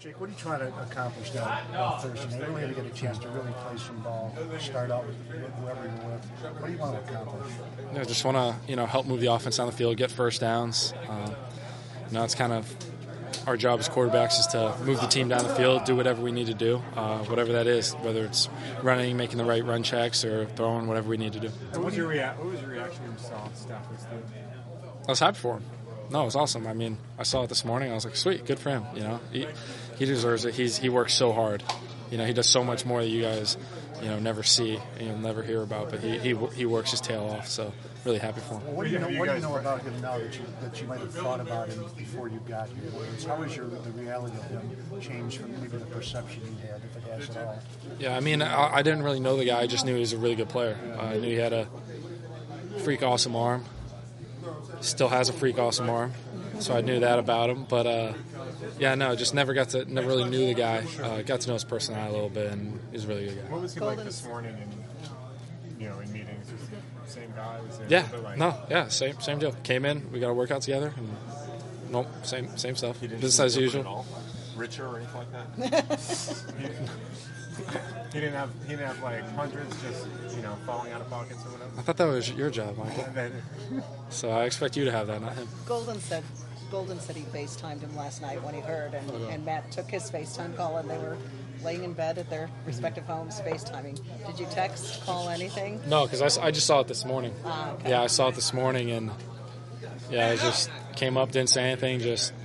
Jake, what are you trying to accomplish that Thursday night? You really had to get a chance to really play some ball, start out with whoever you're with. What do you want to accomplish? I just want to, help move the offense down the field, get first downs. It's kind of our job as quarterbacks is to move the team down the field, do whatever we need to do, whatever that is, whether it's running, making the right run checks, or throwing, whatever we need to do. What was your reaction when you saw Stafford? I was happy for him. No, it was awesome. I mean, I saw it this morning. I was like, sweet, good for him. He deserves it. He works so hard. He does so much more that you guys, never see and you'll never hear about. But he works his tail off. So really happy for him. Well, what do you know about him now that you might have thought about him before you got here? How has the reality of him changed from maybe the perception you had, if it has at all? Yeah, I mean, I didn't really know the guy. I just knew he was a really good player. I knew he had a freak awesome arm. Still has a freak awesome arm, so I knew that about him. But just never really knew the guy. Got to know his personality a little bit, and he's a really good guy. What was he like this morning in meetings? Was he the same guy? Same deal. Came in, we got to work out together, and nope, same stuff. Business as usual. Richer or anything like that? He didn't have like hundreds just falling out of pockets or whatever. I thought that was your job, Michael. So I expect you to have that, not him. Golden said he FaceTimed him last night when he heard, and Matt took his FaceTime call, and they were laying in bed at their respective homes FaceTiming. Did you text, call, anything? No, because I just saw it this morning. Okay. Yeah, I saw it this morning, and I just came up, didn't say anything, just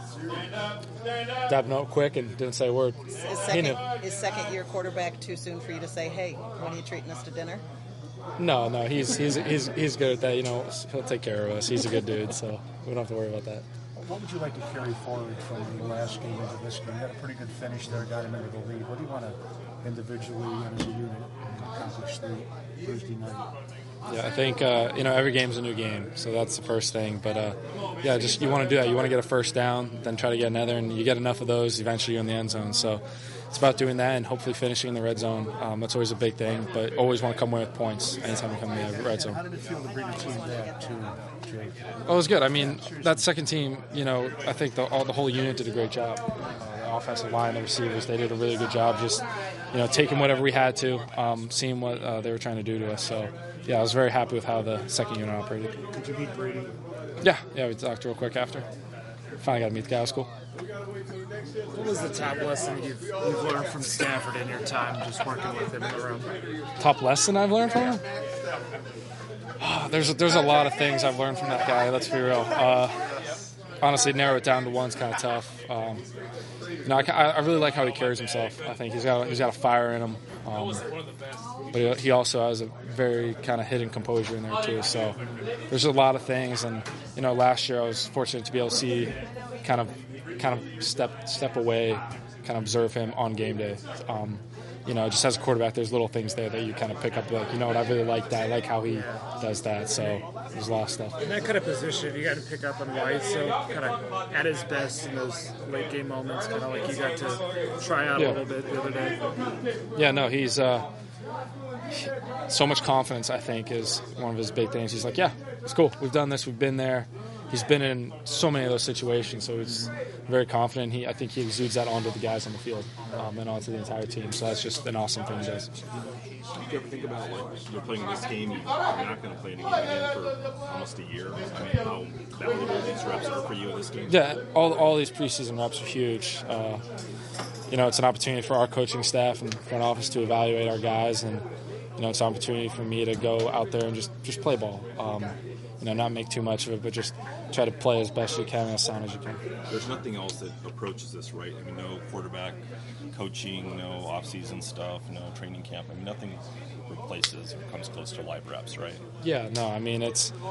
dabbed up quick and didn't say a word. Is second-year quarterback too soon for you to say, hey, when are you treating us to dinner? No, he's good at that. He'll take care of us. He's a good dude, so we don't have to worry about that. What would you like to carry forward from the last game into this game? You had a pretty good finish there, got him into the lead. What do you want to individually and as a unit accomplish Thursday night? Yeah, I think every game's a new game, so that's the first thing. But just you want to do that. You want to get a first down, then try to get another, and you get enough of those, eventually you're in the end zone. So it's about doing that and hopefully finishing in the red zone. That's always a big thing, but always want to come away with points anytime you come in the red zone. How did it feel to bring a team back to Jake? Oh, it was good. I mean, that second team, I think the whole unit did a great job. The offensive line, the receivers, they did a really good job just, taking whatever we had to, seeing what they were trying to do to us. So, I was very happy with how the second unit operated. Did you meet Brady? Yeah, we talked real quick after. Finally got to meet the guy. It was cool. What was the top lesson you've learned from Stafford in your time just working with him in the room? Top lesson I've learned from him? There's a lot of things I've learned from that guy, let's be real. Honestly, narrow it down to one's kind of tough. I really like how he carries himself. I think he's got a fire in him. But he also has a very kind of hidden composure in there too. So there's a lot of things. And, last year I was fortunate to be able to see kind of step away, kind of observe him on game day. Just as a quarterback, there's little things there that you kind of pick up, like, I really like that. I like how he does that. So there's a lot of stuff. In that kind of position, you got to pick up on White, so kind of at his best in those late game moments, kind of like you got to try out a little bit the other day. Yeah, no, he's so much confidence, I think, is one of his big things. He's like, yeah, it's cool. We've done this. We've been there. He's been in so many of those situations, so he's very confident. I think he exudes that onto the guys on the field and onto the entire team. So that's just an awesome thing he does. Do you ever think about, you're playing this game, you're not going to play in a game again for almost a year? I mean, how valuable these reps are for you in this game? Yeah, all these preseason reps are huge. It's an opportunity for our coaching staff and front office to evaluate our guys, and it's an opportunity for me to go out there and just play ball. Not make too much of it, but just try to play as best you can and as sound as you can. There's nothing else that approaches this, right? I mean, no quarterback coaching, no off-season stuff, no training camp. I mean, nothing replaces or comes close to live reps, right? Yeah, no, I think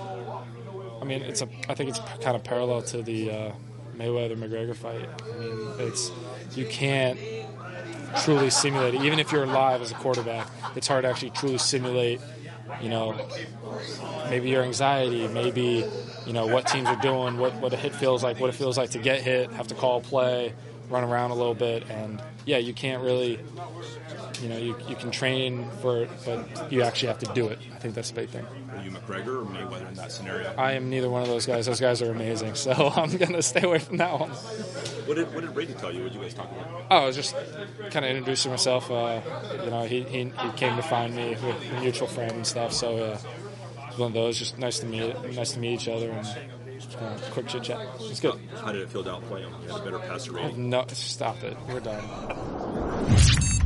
it's kind of parallel to the Mayweather-McGregor fight. I mean, you can't truly simulate it. Even if you're live as a quarterback, it's hard to actually truly simulate, maybe your anxiety, maybe, what teams are doing, what a hit feels like, what it feels like to get hit, have to call a play, run around a little bit, and yeah, you can't really, you can train for it, but you actually have to do it. I think that's the big thing. Are you McGregor or Mayweather in that scenario? I am neither one of those guys. Those guys are amazing, so I'm going to stay away from that one. What did Brady tell you? What did you guys talk about? Oh, I was just kind of introducing myself. He came to find me with a mutual friend and stuff, so it was one of those. Just nice to meet each other, and quick chit chat. It's good. How did it feel to outplay him? You had a better passer rating. No, stop it. We're done.